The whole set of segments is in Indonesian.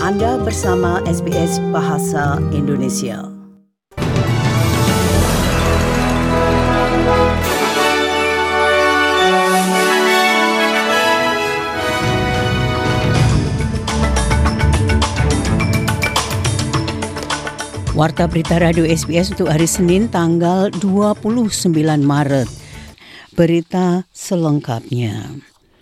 Anda bersama SBS Bahasa Indonesia. Warta Berita Radio SBS untuk hari Senin tanggal 29 Maret. Berita selengkapnya.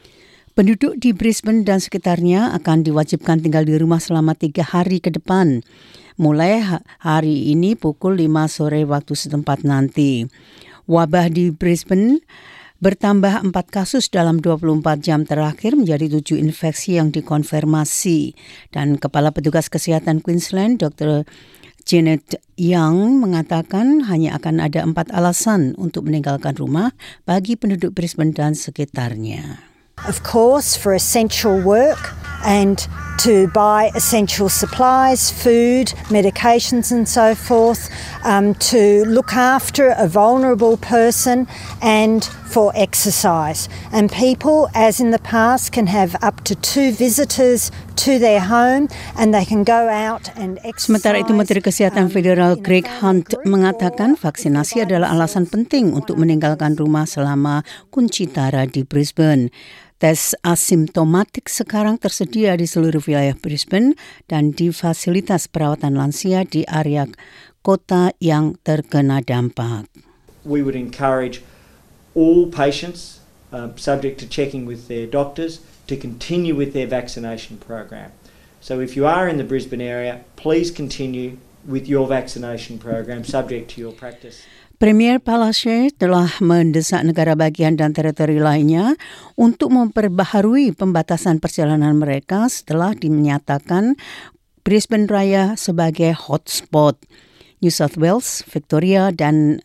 Penduduk di Brisbane dan sekitarnya akan diwajibkan tinggal di rumah selama 3 hari ke depan, mulai hari ini pukul 5 sore waktu setempat nanti. Wabah di Brisbane bertambah 4 kasus dalam 24 jam terakhir menjadi 7 infeksi yang dikonfirmasi. Dan Kepala Petugas Kesehatan Queensland, Dr. Janet Young mengatakan hanya akan ada 4 alasan untuk meninggalkan rumah bagi penduduk Brisbane dan sekitarnya. Of course, for essential work and to buy essential supplies, food, medications and so forth, to look after a vulnerable person and for exercise. And people, as in the past, can have up to 2 visitors to their home and they can go out and exercise. Sementara itu, Menteri Kesehatan Federal Greg Hunt mengatakan vaksinasi adalah alasan penting untuk meninggalkan rumah selama kunci tara di Brisbane. Tes asimptomatik sekarang tersedia di seluruh wilayah Brisbane dan di fasilitas perawatan lansia di area kota yang terkena dampak. We would encourage all patients, subject to checking with their doctors, to continue with their vaccination program. So if you are in the Brisbane area, please continue with your vaccination program, subject to your practice. Premier Palaszczuk telah mendesak negara bagian dan teritori lainnya untuk memperbaharui pembatasan perjalanan mereka setelah dinyatakan Brisbane Raya sebagai hotspot. New South Wales, Victoria dan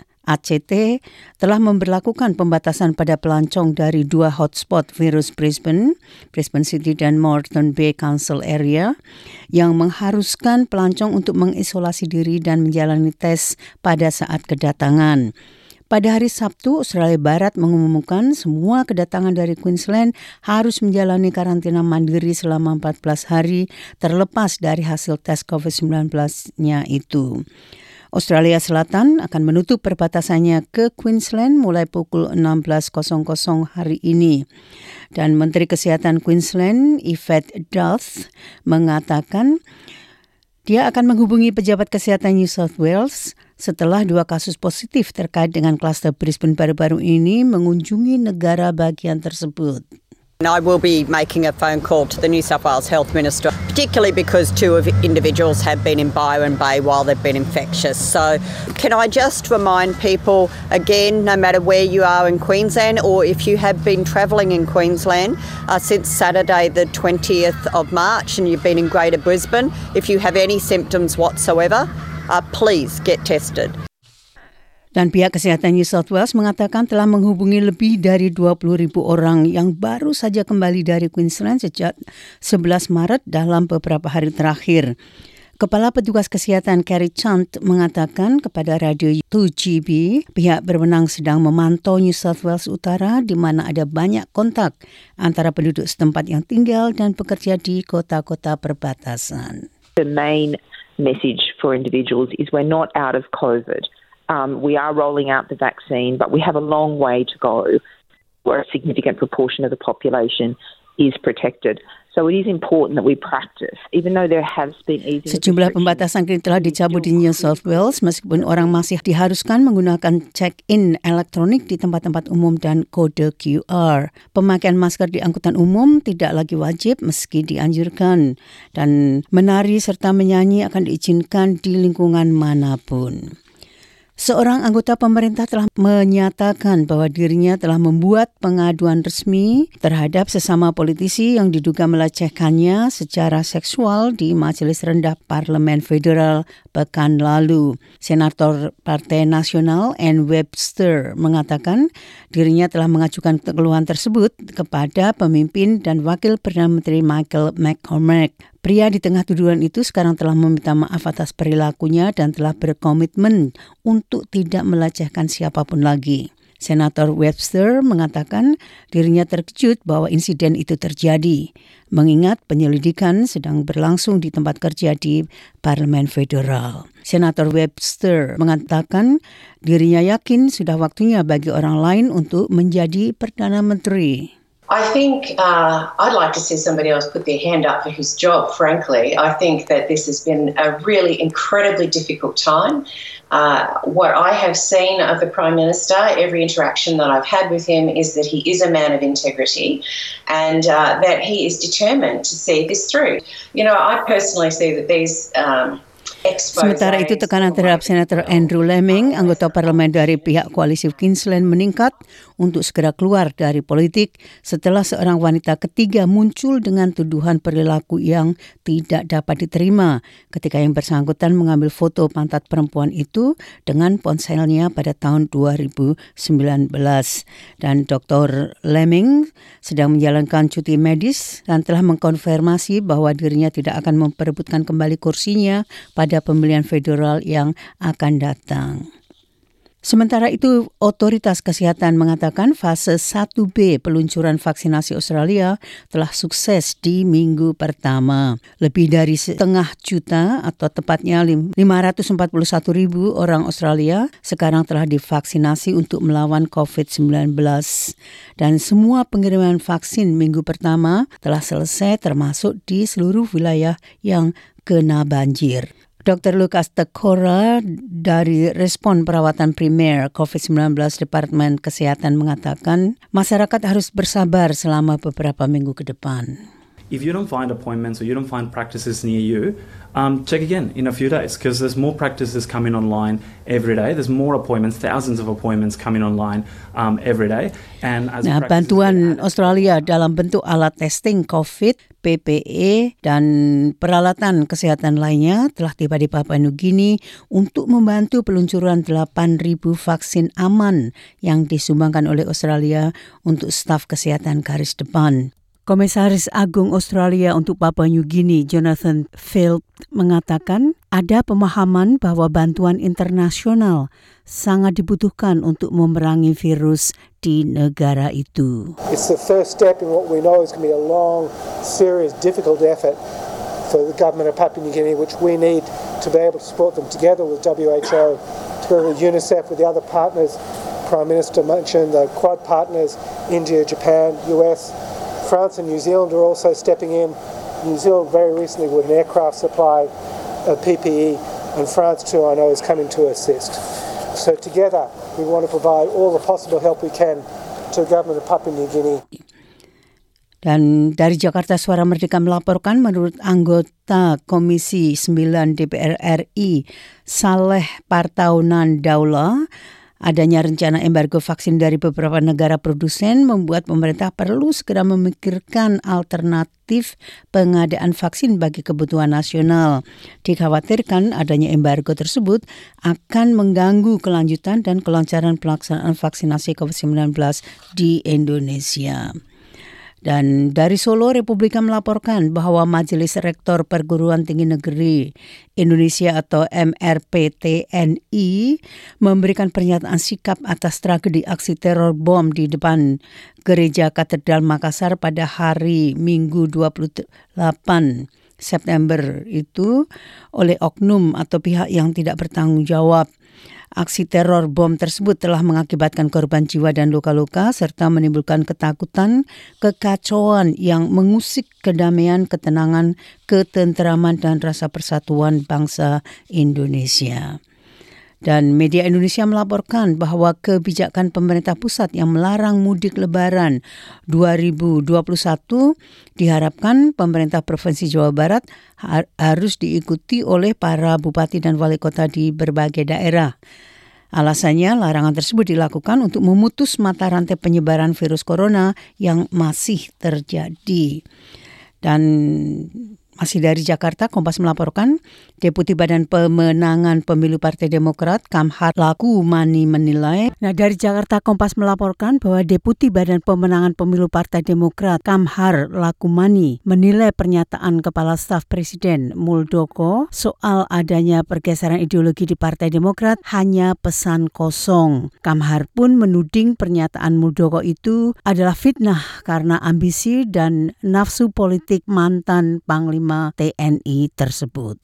ACT telah memberlakukan pembatasan pada pelancong dari 2 hotspot virus Brisbane City dan Moreton Bay Council Area yang mengharuskan pelancong untuk mengisolasi diri dan menjalani tes pada saat kedatangan. Pada hari Sabtu, Australia Barat mengumumkan semua kedatangan dari Queensland harus menjalani karantina mandiri selama 14 hari terlepas dari hasil tes COVID-19-nya itu. Australia Selatan akan menutup perbatasannya ke Queensland mulai pukul 16.00 hari ini. Dan Menteri Kesehatan Queensland, Yvette Duff, mengatakan dia akan menghubungi pejabat kesehatan New South Wales setelah 2 kasus positif terkait dengan kluster Brisbane baru-baru ini mengunjungi negara bagian tersebut. I will be making a phone call to the New South Wales Health Minister, particularly because 2 individuals have been in Byron Bay while they've been infectious. So can I just remind people, again, no matter where you are in Queensland or if you have been travelling in Queensland since Saturday the 20th of March and you've been in Greater Brisbane, if you have any symptoms whatsoever, please get tested. Dan pihak kesehatan New South Wales mengatakan telah menghubungi lebih dari 20,000 orang yang baru saja kembali dari Queensland sejak 11 Maret dalam beberapa hari terakhir. Kepala Petugas Kesehatan Kerry Chant mengatakan kepada Radio 2GB pihak berwenang sedang memantau New South Wales Utara di mana ada banyak kontak antara penduduk setempat yang tinggal dan pekerja di kota-kota perbatasan. The main message for individuals is we're not out of COVID. We are rolling out the vaccine, but we have a long way to go where a significant proportion of the population is protected. So it is important that we practice, even though there has been easing. Sejumlah pembatasan kini telah dicabut di New South Wales meskipun orang masih diharuskan menggunakan check-in elektronik di tempat-tempat umum dan kode QR. Pemakaian masker di angkutan umum tidak lagi wajib meski dianjurkan dan menari serta menyanyi akan diizinkan di lingkungan manapun. Seorang anggota pemerintah telah menyatakan bahwa dirinya telah membuat pengaduan resmi terhadap sesama politisi yang diduga melecehkannya secara seksual di Majelis Rendah Parlemen Federal pekan lalu. Senator Partai Nasional Ann Webster mengatakan dirinya telah mengajukan keluhan tersebut kepada pemimpin dan wakil Perdana Menteri Michael McCormack. Pria di tengah tuduhan itu sekarang telah meminta maaf atas perilakunya dan telah berkomitmen untuk tidak melecehkan siapapun lagi. Senator Webster mengatakan dirinya terkejut bahwa insiden itu terjadi, mengingat penyelidikan sedang berlangsung di tempat kerja di Parlemen Federal. Senator Webster mengatakan dirinya yakin sudah waktunya bagi orang lain untuk menjadi Perdana Menteri. I think I'd like to see somebody else put their hand up for his job, frankly. I think that this has been a really incredibly difficult time. What I have seen of the Prime Minister, every interaction that I've had with him, is that he is a man of integrity and that he is determined to see this through. You know, I personally see that these Sementara itu, tekanan terhadap Senator Andrew Lemming, anggota parlemen dari pihak koalisi Queensland, meningkat untuk segera keluar dari politik setelah seorang wanita ketiga muncul dengan tuduhan perilaku yang tidak dapat diterima ketika yang bersangkutan mengambil foto pantat perempuan itu dengan ponselnya pada tahun 2019. Dan Dr. Lemming sedang menjalankan cuti medis dan telah mengkonfirmasi bahwa dirinya tidak akan memperebutkan kembali kursinya pada pemilihan federal yang akan datang. Sementara itu, otoritas kesehatan mengatakan fase 1B peluncuran vaksinasi Australia telah sukses di minggu pertama. Lebih dari 500,000 atau tepatnya 541,000 orang Australia sekarang telah divaksinasi untuk melawan COVID-19. Dan semua pengiriman vaksin minggu pertama telah selesai termasuk di seluruh wilayah yang kena banjir. Dr. Lucas Tekora dari Respon Perawatan Primer COVID-19 Departemen Kesehatan mengatakan masyarakat harus bersabar selama beberapa minggu ke depan. If you don't find appointments or you don't find practices near you, check again in a few days because there's more practices coming online every day. There's more appointments, thousands of appointments coming online every day. And as bantuan Australia dalam bentuk alat testing COVID, PPE, dan peralatan kesehatan lainnya telah tiba di Papua New Guinea untuk membantu peluncuran 8.000 vaksin aman yang disumbangkan oleh Australia untuk staf kesehatan garis depan. Komisaris Agung Australia untuk Papua New Guinea, Jonathan Field, mengatakan ada pemahaman bahwa bantuan internasional sangat dibutuhkan untuk memerangi virus di negara itu. It's the first step in what we know is going to be a long, serious, difficult effort for the government of Papua New Guinea, which we need to be able to support them together with WHO, together with UNICEF, with the other partners. Prime Minister mentioned the Quad partners, India, Japan, US. France and New Zealand are also stepping in. New Zealand very recently with an aircraft supply of PPE, and France too I know is coming to assist. So together we want to provide all the possible help we can to the government of Papua New Guinea. Dan dari Jakarta Suara Merdeka melaporkan menurut anggota Komisi 9 DPR RI Saleh Partaunan Daula, adanya rencana embargo vaksin dari beberapa negara produsen membuat pemerintah perlu segera memikirkan alternatif pengadaan vaksin bagi kebutuhan nasional. Dikhawatirkan adanya embargo tersebut akan mengganggu kelanjutan dan kelancaran pelaksanaan vaksinasi COVID-19 di Indonesia. Dan dari Solo, Republika melaporkan bahwa Majelis Rektor Perguruan Tinggi Negeri Indonesia atau MRPTNI memberikan pernyataan sikap atas tragedi aksi teror bom di depan Gereja Katedral Makassar pada hari Minggu 28 September itu oleh oknum atau pihak yang tidak bertanggung jawab. Aksi teror bom tersebut telah mengakibatkan korban jiwa dan luka-luka serta menimbulkan ketakutan, kekacauan yang mengusik kedamaian, ketenangan, ketenteraman dan rasa persatuan bangsa Indonesia. Dan media Indonesia melaporkan bahwa kebijakan pemerintah pusat yang melarang mudik Lebaran 2021 diharapkan pemerintah Provinsi Jawa Barat harus diikuti oleh para bupati dan wali kota di berbagai daerah. Alasannya, larangan tersebut dilakukan untuk memutus mata rantai penyebaran virus corona yang masih terjadi. Dan Masih dari Jakarta, Kompas melaporkan Deputi Badan Pemenangan Pemilu Partai Demokrat Kamhar Lakumani menilai. Nah, dari Jakarta, Kompas melaporkan bahwa Deputi Badan Pemenangan Pemilu Partai Demokrat Kamhar Lakumani menilai pernyataan Kepala Staf Presiden Muldoko soal adanya pergeseran ideologi di Partai Demokrat hanya pesan kosong. Kamhar pun menuding pernyataan Muldoko itu adalah fitnah karena ambisi dan nafsu politik mantan Panglima TNI tersebut.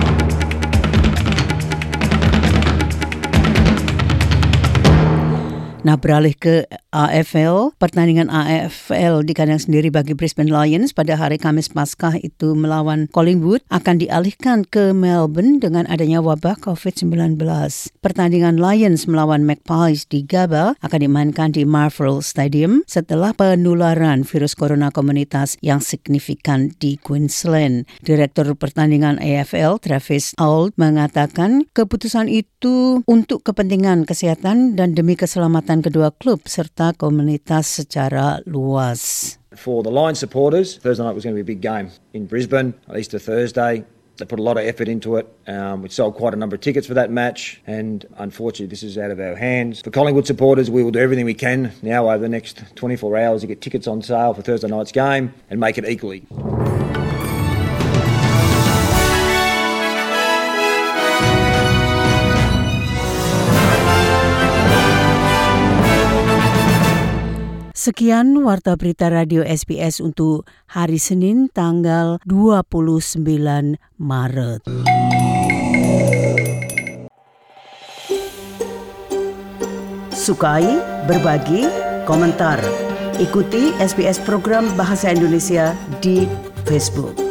Nah, beralih ke AFL, pertandingan AFL dikandang sendiri bagi Brisbane Lions pada hari Kamis Paskah itu melawan Collingwood akan dialihkan ke Melbourne dengan adanya wabah COVID-19. Pertandingan Lions melawan Magpies di Gabba akan dimainkan di Marvel Stadium setelah penularan virus corona komunitas yang signifikan di Queensland. Direktur pertandingan AFL, Travis Auld, mengatakan keputusan itu untuk kepentingan kesehatan dan demi keselamatan kedua klub serta komunitas secara luas. For the Lions supporters, Thursday night was going to be a big game in Brisbane, Easter Thursday. They put a lot of effort into it. We sold quite a number of tickets for that match, and unfortunately this is out of our hands. For Collingwood supporters, we will do everything we can now over the next 24 hours to get tickets on sale for Thursday night's game and make it equally. Sekian Warta Berita Radio SBS untuk hari Senin tanggal 29 Maret. Sukai, berbagi, komentar. Ikuti SBS program Bahasa Indonesia di Facebook.